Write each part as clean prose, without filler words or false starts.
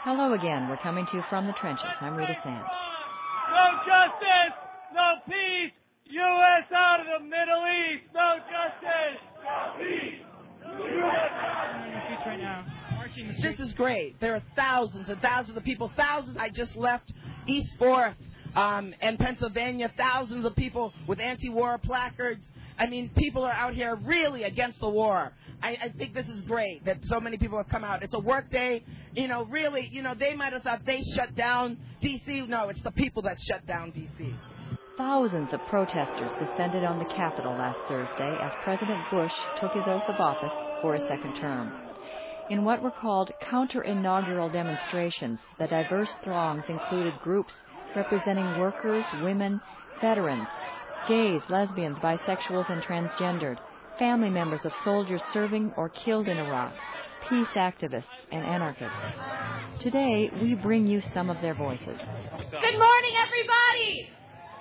Hello again. We're coming to you from the trenches. I'm Rita Sand. No justice, no peace. U.S. out of the Middle East. No justice, no peace. U.S. out of the streets right now. This is great. There are thousands and thousands of people. Thousands. I just left East 4th and Pennsylvania. Thousands of people with anti-war placards. I mean, people are out here really against the war. I think this is great that so many people have come out. It's a work day. Really, they might have thought they shut down D.C. No, it's the people that shut down D.C. Thousands of protesters descended on the Capitol last Thursday as President Bush took his oath of office for a second term. In what were called counter-inaugural demonstrations, the diverse throngs included groups representing workers, women, veterans, gays, lesbians, bisexuals, and transgendered, family members of soldiers serving or killed in Iraq, peace activists, and anarchists. Today, we bring you some of their voices. Good morning, everybody!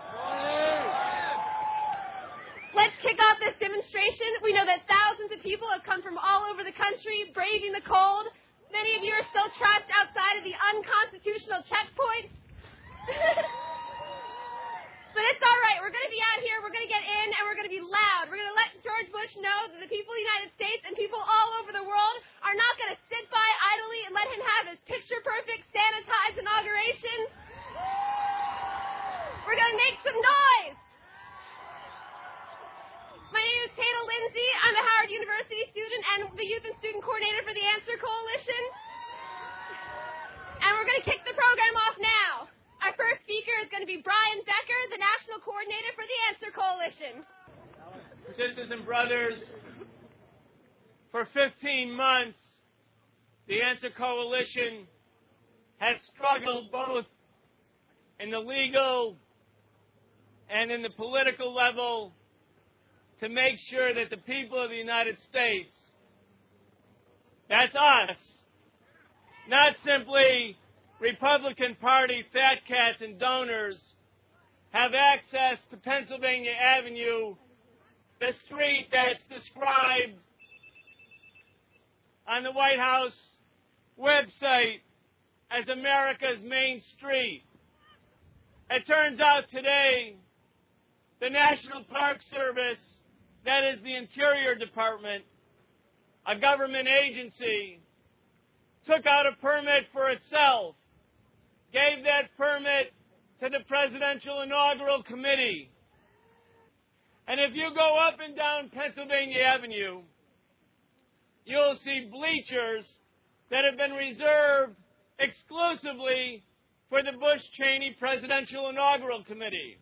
Let's kick off this demonstration. We know that thousands of people have come from all over the country, braving the cold. Many of you are still trapped outside of the unconstitutional checkpoints. But it's all right. We're going to be out here, we're going to get in, and we're going to be loud. We're going to let George Bush know that the people of the United States and people all over the world are not going to sit by idly and let him have his picture-perfect, sanitized inauguration. We're going to make some noise. My name is Tata Lindsay. I'm a Howard University student and the Youth and Student Coordinator for the Answer Coalition. And we're going to kick the program off now. Our first speaker is going to be Brian Becker, the National Coordinator for the Answer Coalition. Sisters and brothers, for 15 months, the Answer Coalition has struggled both in the legal and in the political level to make sure that the people of the United States, that's us, not simply Republican Party fat cats and donors, have access to Pennsylvania Avenue, the street that's described on the White House website as America's Main Street. It turns out today the National Park Service, that is the Interior Department, a government agency, took out a permit for itself, gave that permit to the Presidential Inaugural Committee. And if you go up and down Pennsylvania Avenue, you'll see bleachers that have been reserved exclusively for the Bush-Cheney Presidential Inaugural Committee.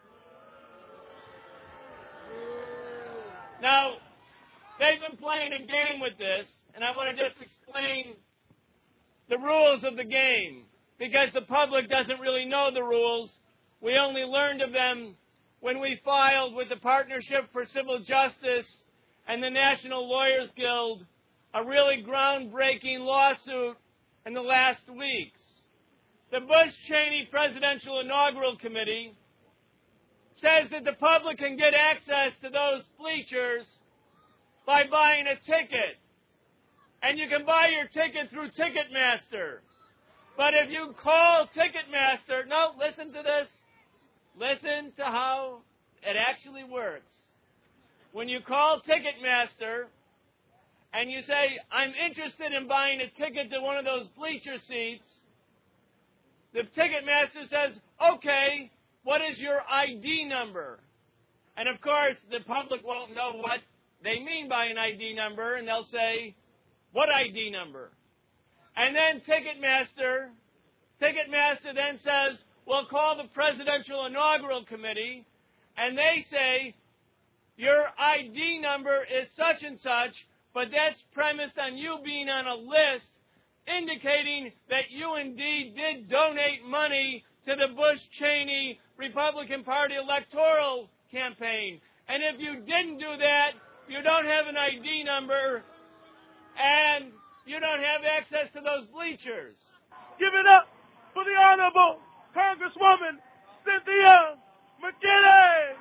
Now, they've been playing a game with this, and I want to just explain the rules of the game, because the public doesn't really know the rules. We only learned of them when we filed with the Partnership for Civil Justice and the National Lawyers Guild a really groundbreaking lawsuit in the last weeks. The Bush-Cheney Presidential Inaugural Committee says that the public can get access to those bleachers by buying a ticket. And you can buy your ticket through Ticketmaster. But if you call Ticketmaster, no, listen to this. Listen to how it actually works. When you call Ticketmaster and you say, I'm interested in buying a ticket to one of those bleacher seats, the Ticketmaster says, okay, what is your ID number? And of course, the public won't know what they mean by an ID number, and they'll say, what ID number? And then Ticketmaster then says, well, call the Presidential Inaugural Committee, and they say, your ID number is such and such, but that's premised on you being on a list indicating that you indeed did donate money to the Bush-Cheney Republican Party electoral campaign. And if you didn't do that, you don't have an ID number, and you don't have access to those bleachers. Give it up for the Honorable Congresswoman Cynthia McKinney.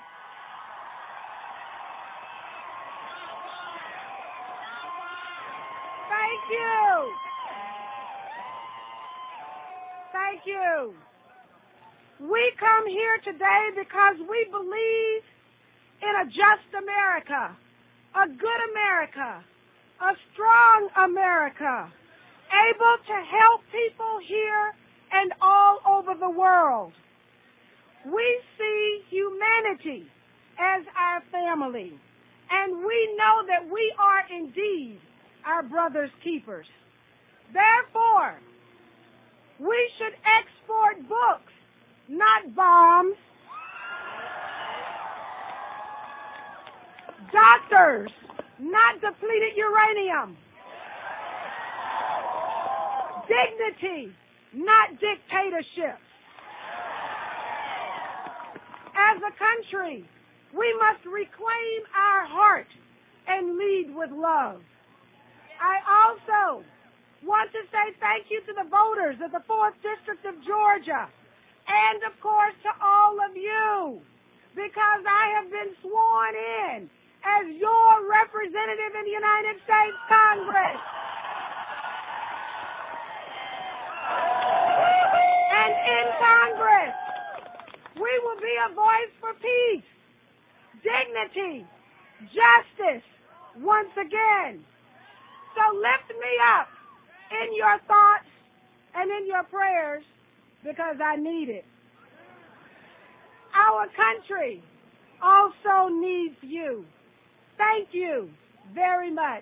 Thank you. you. We come here today because we believe in a just America, a good America, a strong America, able to help people here and all over the world. We see humanity as our family, and we know that we are indeed our brother's keepers. Therefore, we should export books, not bombs. Doctors, not depleted uranium. Dignity, not dictatorships. As a country, we must reclaim our heart and lead with love. I also want to say thank you to the voters of the 4th District of Georgia and, of course, to all of you, because I have been sworn in as your representative in the United States Congress. And in Congress, we will be a voice for peace, dignity, justice, once again. So lift me up in your thoughts and in your prayers, because I need it. Our country also needs you. Thank you very much.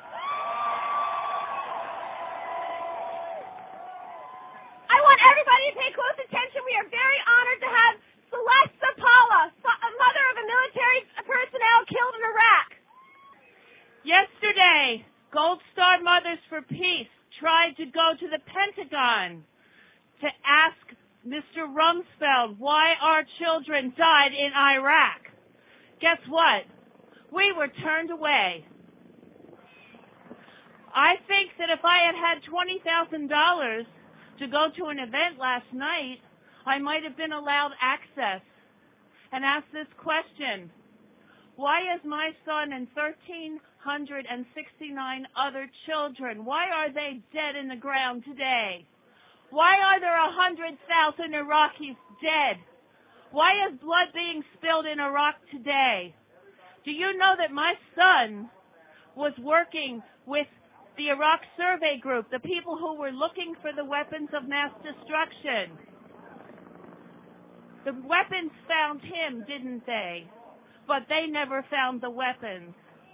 I want everybody to pay close attention. We are very honored to have Celeste Zapala, a mother of a military personnel killed in Iraq. Yesterday, Gold Star Mothers for Peace tried to go to the Pentagon to ask Mr. Rumsfeld why our children died in Iraq. Guess what? We were turned away. I think that if I had $20,000 to go to an event last night, I might have been allowed access and asked this question: why is my son and 1,369 other children, why are they dead in the ground today? Why are there 100,000 Iraqis dead? Why is blood being spilled in Iraq today? Do you know that my son was working with the Iraq Survey Group, the people who were looking for the weapons of mass destruction? The weapons found him, didn't they? But they never found the weapons.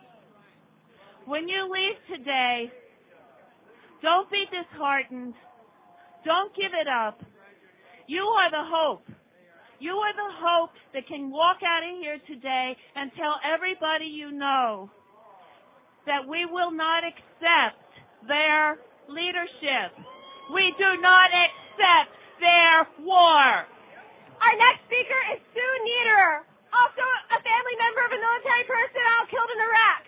When you leave today, don't be disheartened. Don't give it up. You are the hope. You are the hope that can walk out of here today and tell everybody you know that we will not accept their leadership. We do not accept their war. Our next speaker is Sue Niederer, also a family member of a military personnel killed in Iraq.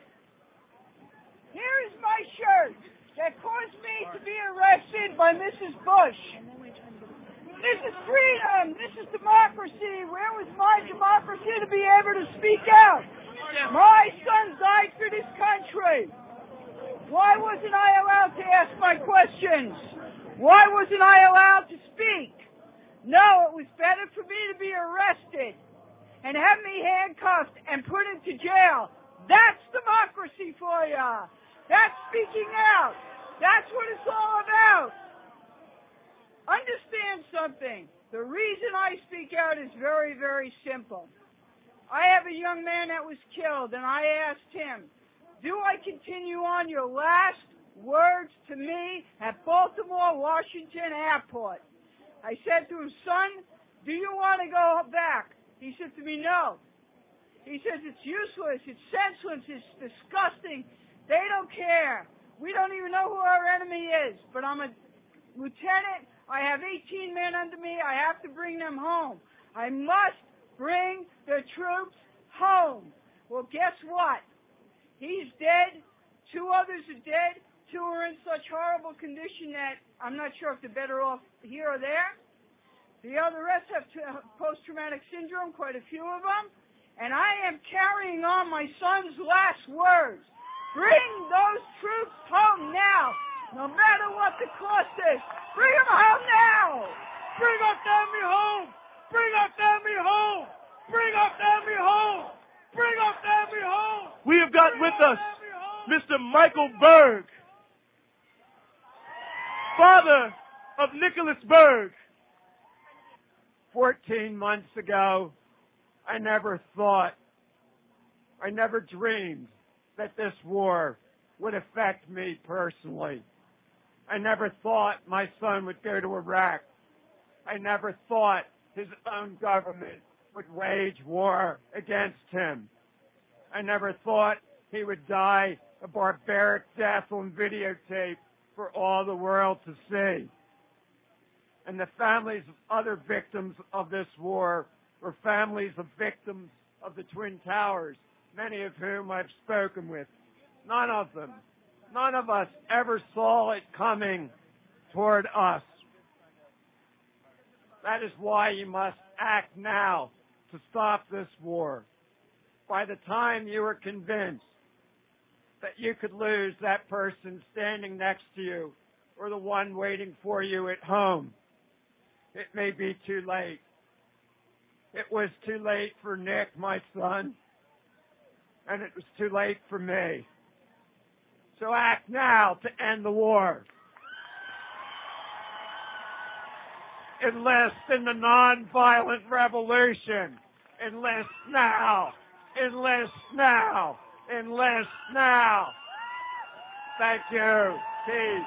Here is my shirt that caused me to be arrested by Mrs. Bush. This is freedom. This is democracy. Where was my democracy to be able to speak out? My son died for this country. Why wasn't I allowed to ask my questions? Why wasn't I allowed to speak? No, it was better for me to be arrested and have me handcuffed and put into jail. That's democracy for ya. That's speaking out. That's what it's all about. Understand something. The reason I speak out is very, very simple. I have a young man that was killed, and I asked him, do I continue on your last words to me at Baltimore Washington Airport? I said to him, son, do you want to go back? He said to me, no. He says, it's useless, it's senseless, it's disgusting. They don't care. We don't even know who our enemy is. But I'm a lieutenant. I have 18 men under me. I have to bring them home. I must bring the troops home. Well, guess what? He's dead. 2 others are dead. 2 are in such horrible condition that I'm not sure if they're better off here or there. The other rest have post-traumatic syndrome, quite a few of them. And I am carrying on my son's last words. Bring those troops home now, no matter what the cost is. Bring them home now. Bring our family home. Bring our family home. Bring our family home. Bring our family home. We have got with us Mr. Michael Berg, father of Nicholas Berg. 14 months ago, I never dreamed that this war would affect me personally. I never thought my son would go to Iraq. I never thought his own government would wage war against him. I never thought he would die a barbaric death on videotape for all the world to see. And the families of other victims of this war were families of victims of the Twin Towers, many of whom I've spoken with. None of us ever saw it coming toward us. That is why you must act now to stop this war. By the time you are convinced that you could lose that person standing next to you or the one waiting for you at home, it may be too late. It was too late for Nick, my son, and it was too late for me. So act now to end the war. Enlist in the nonviolent revolution. Enlist now. Enlist now. Enlist now. Thank you. Peace.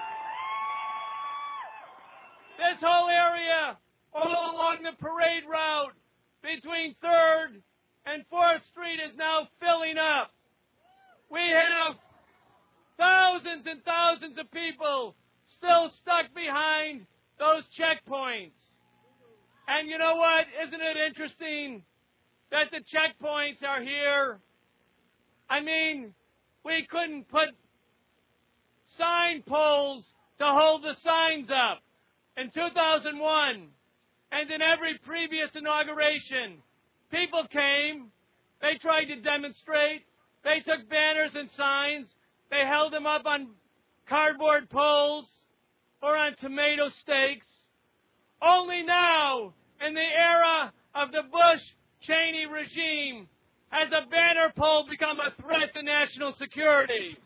This whole area, all along the parade route between 3rd and 4th Street is now filling up. We have thousands and thousands of people still stuck behind those checkpoints. And you know what? Isn't it interesting that the checkpoints are here? I mean, we couldn't put sign poles to hold the signs up. In 2001, and in every previous inauguration, people came, they tried to demonstrate, they took banners and signs, they held them up on cardboard poles or on tomato stakes. Only now, in the era of the Bush-Cheney regime, has a banner pole become a threat to national security.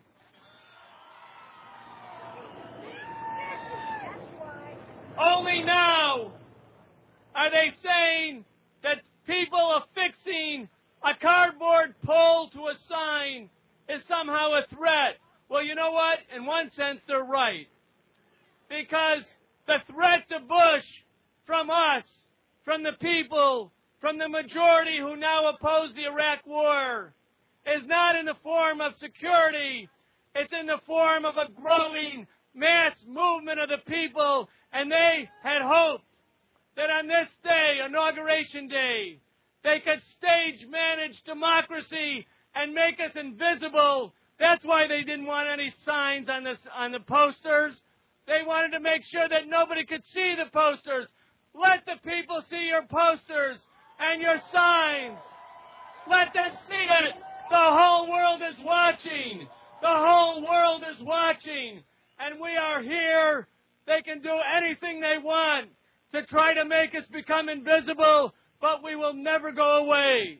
Only now are they saying that people affixing a cardboard pole to a sign is somehow a threat. Well, you know what? In one sense, they're right. Because the threat to Bush from us, from the people, from the majority who now oppose the Iraq war, is not in the form of security. It's in the form of a growing mass movement of the people. And they had hoped that on this day, Inauguration Day, they could stage manage democracy and make us invisible. That's why they didn't want any signs on the posters. They wanted to make sure that nobody could see the posters. Let the people see your posters and your signs. Let them see it. The whole world is watching. The whole world is watching. And we are here. They can do anything they want to try to make us become invisible, but we will never go away.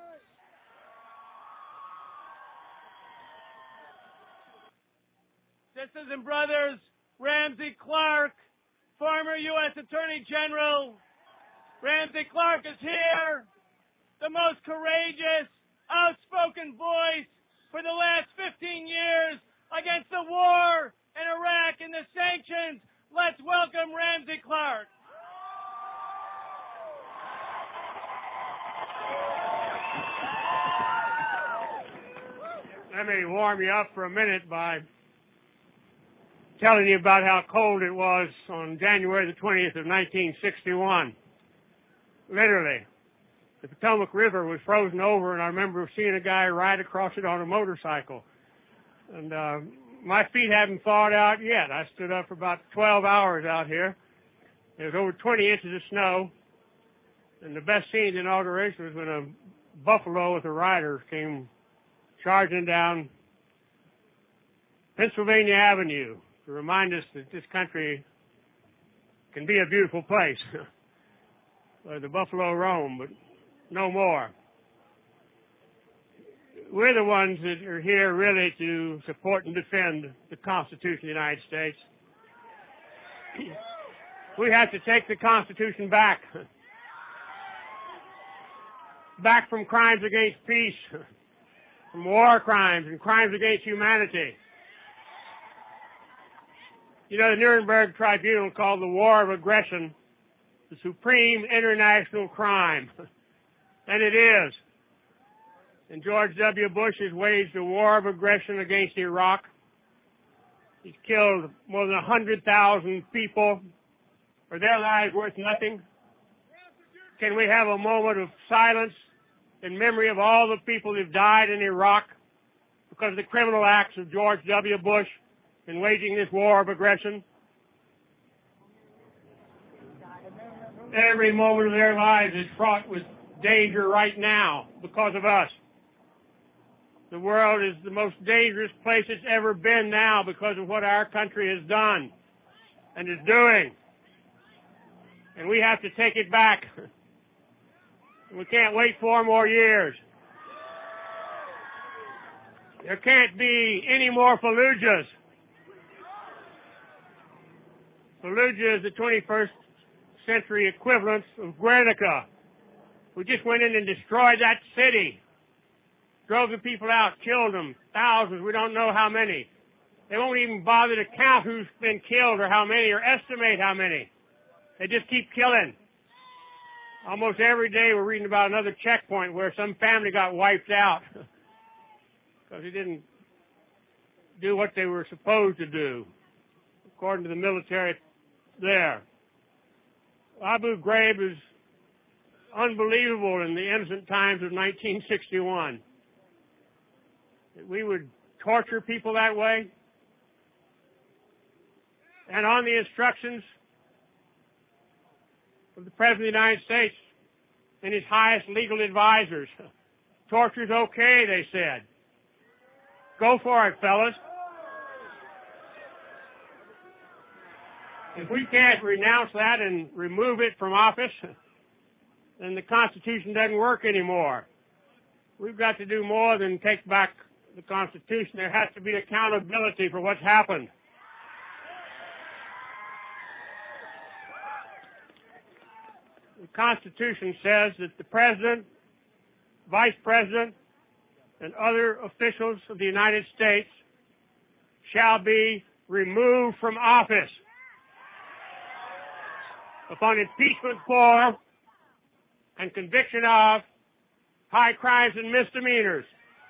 Sisters and brothers, Ramsey Clark, former U.S. Attorney General. Ramsey Clark is here, the most courageous, outspoken voice for the last 15 years against the war in Iraq and the sanctions. Let's welcome Ramsey Clark. Let me warm you up for a minute by telling you about how cold it was on January the 20th of 1961. Literally, the Potomac River was frozen over, and I remember seeing a guy ride across it on a motorcycle. And my feet haven't thawed out yet. I stood up for about 12 hours out here. There was over 20 inches of snow. And the best scene in the inauguration was when a buffalo with a rider came charging down Pennsylvania Avenue to remind us that this country can be a beautiful place where the buffalo roam, but no more. We're the ones that are here really to support and defend the Constitution of the United States. We have to take the Constitution back. Back from crimes against peace, from war crimes and crimes against humanity. You know, the Nuremberg Tribunal called the war of aggression the supreme international crime. And it is. And George W. Bush has waged a war of aggression against Iraq. He's killed more than 100,000 people. Are their lives worth nothing? Can we have a moment of silence in memory of all the people who've died in Iraq because of the criminal acts of George W. Bush in waging this war of aggression? Every moment of their lives is fraught with danger right now because of us. The world is the most dangerous place it's ever been now because of what our country has done and is doing. And we have to take it back. We can't wait 4 more years. There can't be any more Fallujahs. Fallujah is the 21st century equivalent of Guernica. We just went in and destroyed that city. Drove the people out, killed them, thousands, we don't know how many. They won't even bother to count who's been killed or how many or estimate how many. They just keep killing. Almost every day we're reading about another checkpoint where some family got wiped out because they didn't do what they were supposed to do, according to the military there. Abu Ghraib is unbelievable in the innocent times of 1961. That we would torture people that way. And on the instructions of the President of the United States and his highest legal advisors. Torture's okay, they said. Go for it, fellas. If we can't renounce that and remove it from office, then the Constitution doesn't work anymore. We've got to do more than take back the Constitution. There has to be accountability for what's happened. The Constitution says that the President, Vice President, and other officials of the United States shall be removed from office upon impeachment for and conviction of high crimes and misdemeanors.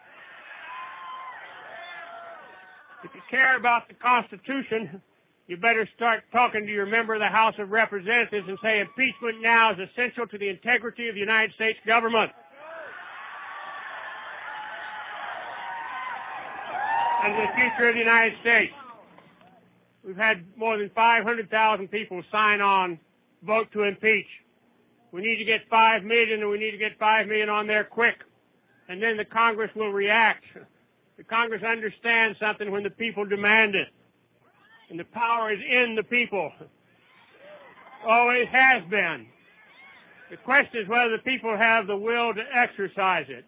If you care about the Constitution, you better start talking to your member of the House of Representatives and say impeachment now is essential to the integrity of the United States government. And the future of the United States. We've had more than 500,000 people sign on, vote to impeach. We need to get 5 million, and we need to get 5 million on there quick. And then the Congress will react. The Congress understands something when the people demand it. And the power is in the people. Always has been. The question is whether the people have the will to exercise it.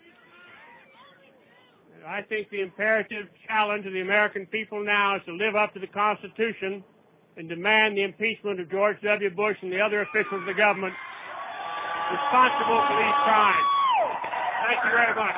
I think the imperative challenge of the American people now is to live up to the Constitution and demand the impeachment of George W. Bush and the other officials of the government responsible for these crimes. Thank you very much.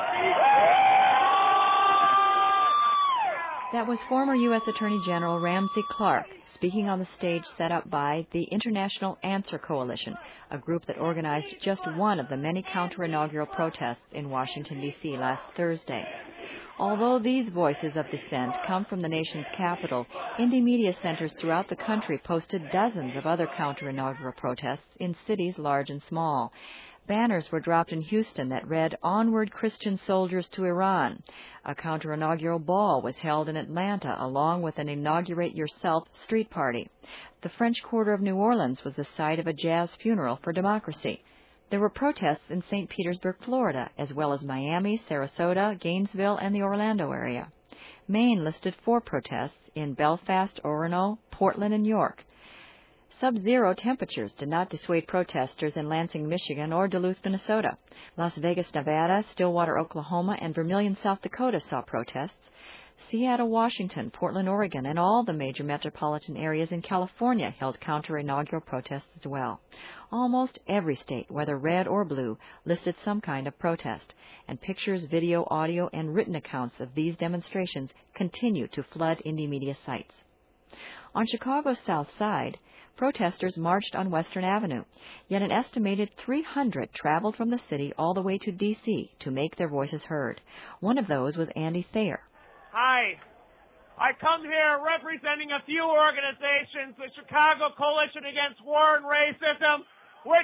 That was former U.S. Attorney General Ramsey Clark speaking on the stage set up by the International Answer Coalition, a group that organized just one of the many counter-inaugural protests in Washington, D.C. last Thursday. Although these voices of dissent come from the nation's capital, indie media centers throughout the country posted dozens of other counter-inaugural protests in cities large and small. Banners were dropped in Houston that read, "Onward Christian Soldiers to Iran." A counter-inaugural ball was held in Atlanta along with an Inaugurate Yourself street party. The French Quarter of New Orleans was the site of a jazz funeral for democracy. There were protests in St. Petersburg, Florida, as well as Miami, Sarasota, Gainesville, and the Orlando area. Maine listed 4 protests in Belfast, Orono, Portland, and York. Sub-zero temperatures did not dissuade protesters in Lansing, Michigan, or Duluth, Minnesota. Las Vegas, Nevada, Stillwater, Oklahoma, and Vermilion, South Dakota saw protests. Seattle, Washington, Portland, Oregon, and all the major metropolitan areas in California held counter-inaugural protests as well. Almost every state, whether red or blue, listed some kind of protest, and pictures, video, audio, and written accounts of these demonstrations continue to flood indie media sites. On Chicago's South Side, protesters marched on Western Avenue, yet an estimated 300 traveled from the city all the way to D.C. to make their voices heard. One of those was Andy Thayer. Hi. I come here representing a few organizations, the Chicago Coalition Against War and Racism, which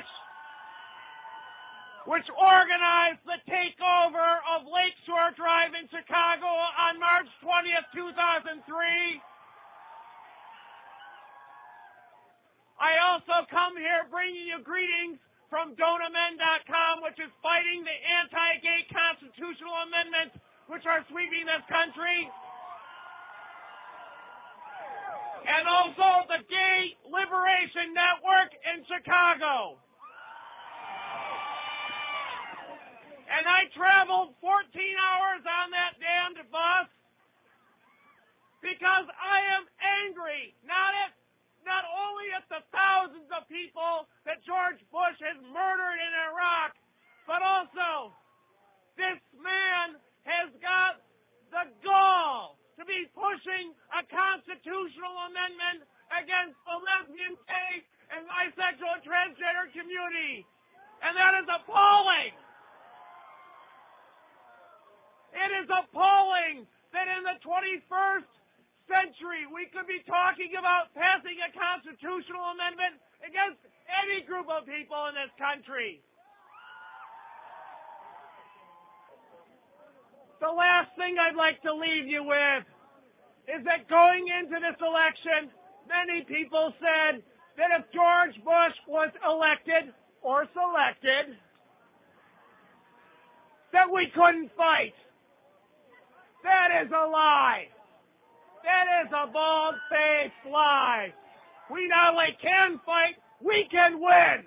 organized the takeover of Lakeshore Drive in Chicago on March 20th, 2003. I also come here bringing you greetings from DonahMen.com, which is fighting the anti-gay constitutional amendments which are sweeping this country. And also the Gay Liberation Network in Chicago. And I traveled 14 hours on that damned bus because I am angry, not only at the thousands of people that George Bush has murdered in Iraq, but also this man has got the gall to be pushing a constitutional amendment against the lesbian, gay, and bisexual and transgender community. And that is appalling. It is appalling that in the 21st century we could be talking about passing a constitutional amendment against any group of people in this country. The last thing I'd like to leave you with is that going into this election, many people said that if George Bush was elected or selected, that we couldn't fight. That is a lie. That is a bald-faced lie. We not only can fight, we can win.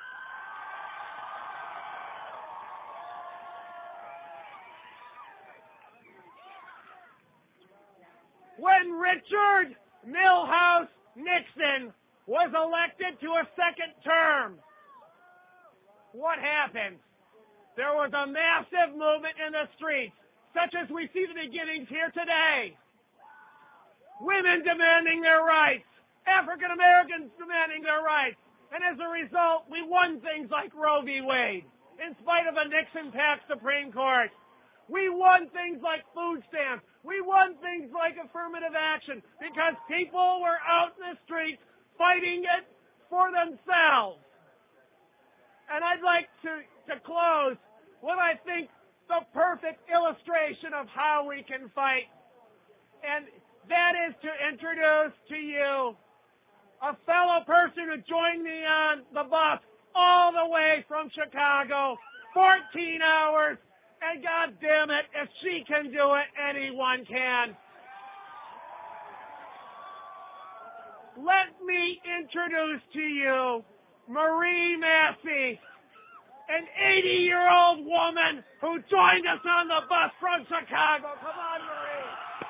When Richard Milhouse Nixon was elected to a second term, what happened? There was a massive movement in the streets, such as we see the beginnings here today. Women demanding their rights, African Americans demanding their rights, and as a result, we won things like Roe v. Wade, in spite of a Nixon-packed Supreme Court. We won things like food stamps. We won things like affirmative action because people were out in the streets fighting it for themselves. And I'd like to close with, I think, the perfect illustration of how we can fight. And that is to introduce to you a fellow person who joined me on the bus all the way from Chicago, 14 hours. And God damn it, if she can do it, anyone can. Let me introduce to you Marie Massey, an 80-year-old woman who joined us on the bus from Chicago. Come on, Marie.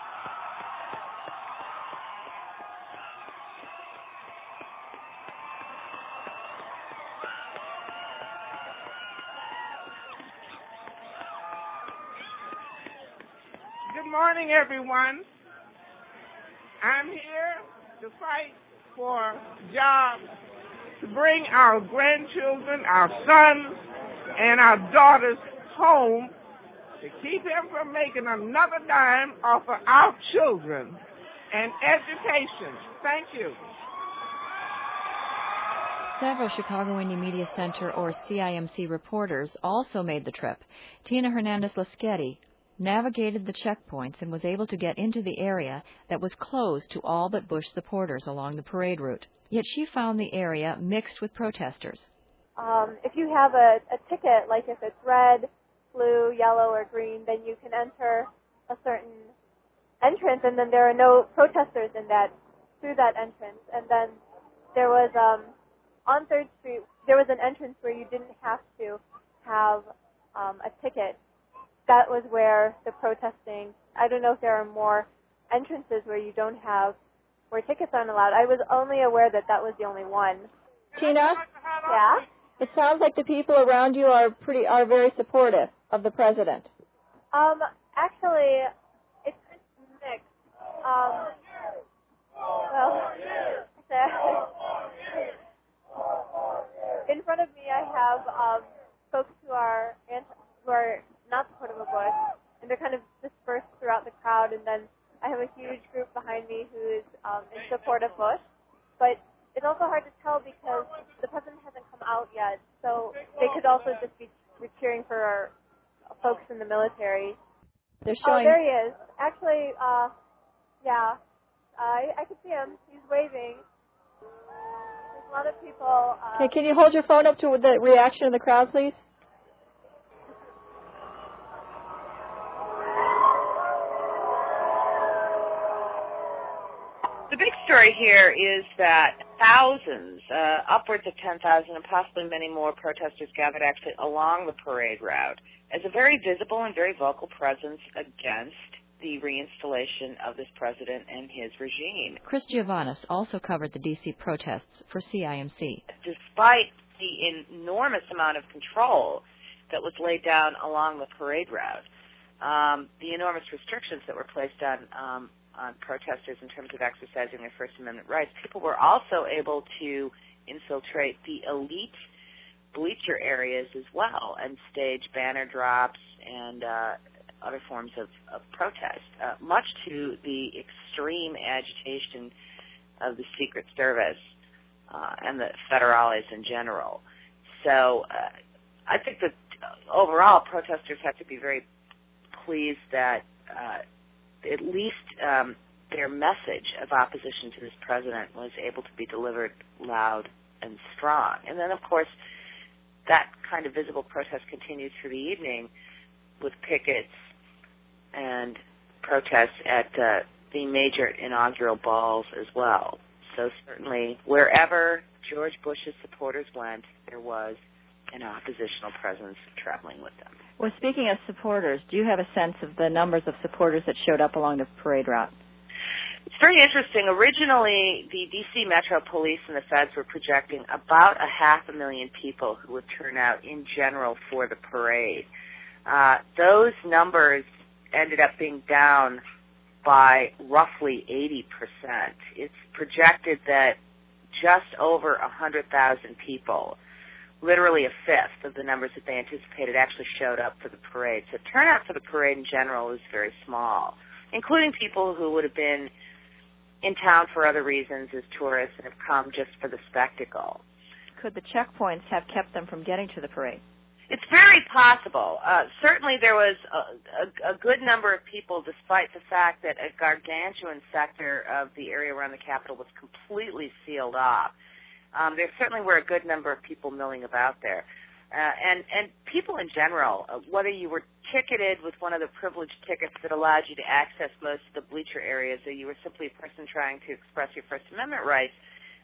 Good morning, everyone. I'm here to fight for jobs, to bring our grandchildren, our sons, and our daughters home, to keep them from making another dime off of our children and education. Thank you. Several Chicago Indie Media Center, or CIMC, reporters also made the trip. Tina Hernandez-Laschetti navigated the checkpoints and was able to get into the area that was closed to all but Bush supporters along the parade route. Yet she found the area mixed with protesters. If you have a ticket, like if it's red, blue, yellow, or green, then you can enter a certain entrance, and then there are no protesters through that entrance. And then there was on 3rd Street, there was an entrance where you didn't have to have a ticket. That was where the protesting, I don't know if there are more entrances where you don't have, where tickets aren't allowed. I was only aware that that was the only one. Tina? Yeah? It sounds like the people around you are very supportive of the president. Actually, it's mixed. In front of me I have folks who are not supportive of Bush, and they're kind of dispersed throughout the crowd, and then I have a huge group behind me who is in support of Bush. But it's also hard to tell because the president hasn't come out yet, so they could also just be cheering for folks in the military. They're showing... Oh, there he is. Actually, yeah, I can see him. He's waving. There's a lot of people. Okay, can you hold your phone up to the reaction of the crowd, please? The big story here is that thousands, upwards of 10,000 and possibly many more protesters gathered actually along the parade route as a very visible and very vocal presence against the reinstallation of this president and his regime. Chris Giovannis also covered the D.C. protests for CIMC. Despite the enormous amount of control that was laid down along the parade route, the enormous restrictions that were placed on protesters in terms of exercising their First Amendment rights, people were also able to infiltrate the elite bleacher areas as well and stage banner drops and other forms of protest, much to the extreme agitation of the Secret Service and the federales in general. So I think that overall protesters have to be very pleased that at least their message of opposition to this president was able to be delivered loud and strong. And then, of course, that kind of visible protest continued through the evening with pickets and protests at the major inaugural balls as well. So certainly wherever George Bush's supporters went, there was an oppositional presence traveling with them. Well, speaking of supporters, do you have a sense of the numbers of supporters that showed up along the parade route? It's very interesting. Originally, the D.C. Metro Police and the feds were projecting about 500,000 people who would turn out in general for the parade. Those numbers ended up being down by roughly 80%. It's projected that just over 100,000 people, literally a fifth of the numbers that they anticipated, actually showed up for the parade. So turnout for the parade in general is very small, including people who would have been in town for other reasons as tourists and have come just for the spectacle. Could the checkpoints have kept them from getting to the parade? It's very possible. Certainly there was a good number of people, despite the fact that a gargantuan sector of the area around the Capitol was completely sealed off. There certainly were a good number of people milling about there. And people in general, whether you were ticketed with one of the privileged tickets that allowed you to access most of the bleacher areas, or you were simply a person trying to express your First Amendment rights,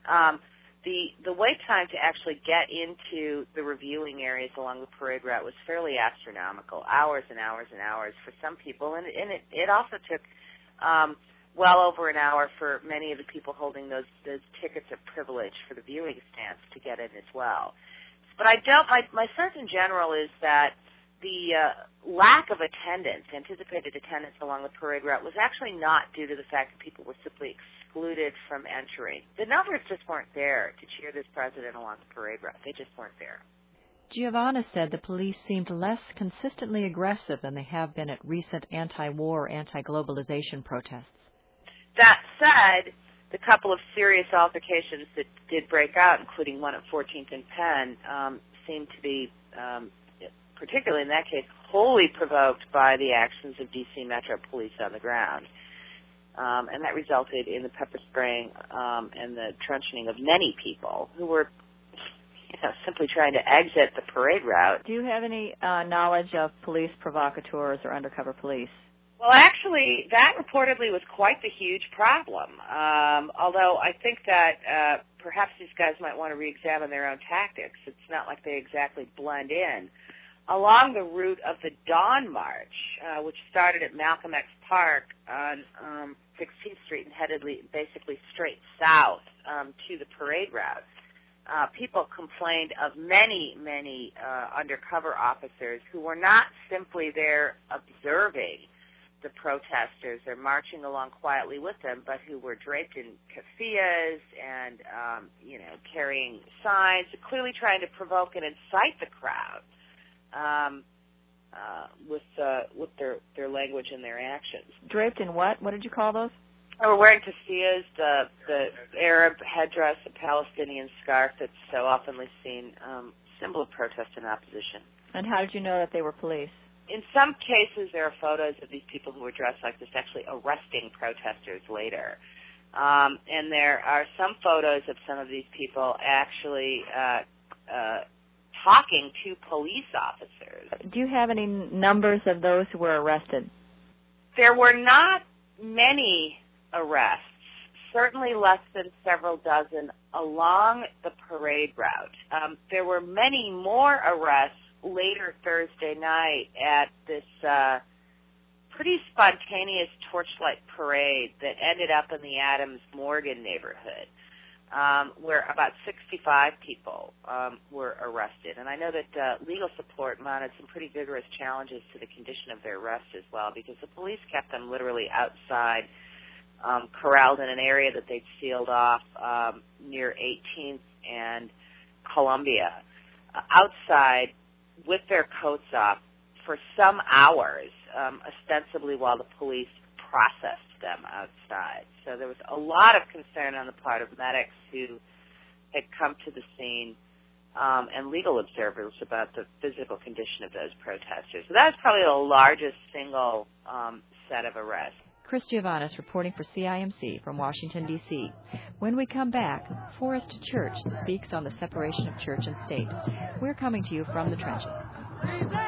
the wait time to actually get into the reviewing areas along the parade route was fairly astronomical, hours and hours and hours for some people, and it also took well over an hour for many of the people holding those tickets of privilege for the viewing stands to get in as well. But my sense in general is that the lack of attendance, anticipated attendance along the parade route, was actually not due to the fact that people were simply excluded from entering. The numbers just weren't there to cheer this president along the parade route. They just weren't there. Giovanna said the police seemed less consistently aggressive than they have been at recent anti-war, anti-globalization protests. That said, the couple of serious altercations that did break out, including one at 14th and Penn, seemed to be, particularly in that case, wholly provoked by the actions of D.C. Metro Police on the ground. And that resulted in the pepper spraying and the truncheoning of many people who were simply trying to exit the parade route. Do you have any knowledge of police provocateurs or undercover police? Well, actually, that reportedly was quite the huge problem. Although I think that perhaps these guys might want to re-examine their own tactics. It's not like they exactly blend in. Along the route of the Dawn March, which started at Malcolm X Park on 16th Street and headed basically straight south to the parade route, people complained of many undercover officers who were not simply there observing the protesters or marching along quietly with them, but who were draped in keffiyehs and, carrying signs, clearly trying to provoke and incite the crowd with their language and their actions. Draped in what? What did you call those? They were wearing keffiyehs, the Arab headdress, the Palestinian scarf that's so oftenly seen, symbol of protest and opposition. And how did you know that they were police? In some cases, there are photos of these people who were dressed like this actually arresting protesters later. And there are some photos of some of these people actually talking to police officers. Do you have any numbers of those who were arrested? There were not many arrests, certainly less than several dozen along the parade route. There were many more arrests later Thursday night at this pretty spontaneous torchlight parade that ended up in the Adams Morgan neighborhood, where about 65 people were arrested. And I know that legal support mounted some pretty vigorous challenges to the condition of their arrest as well, because the police kept them literally outside, corralled in an area that they'd sealed off near 18th and Columbia, outside with their coats off for some hours, ostensibly while the police processed them outside. So there was a lot of concern on the part of medics who had come to the scene and legal observers about the physical condition of those protesters. So that was probably the largest single set of arrests. Chris Giovannis reporting for CIMC from Washington, D.C. When we come back, Forrest Church speaks on the separation of church and state. We're coming to you from the trenches.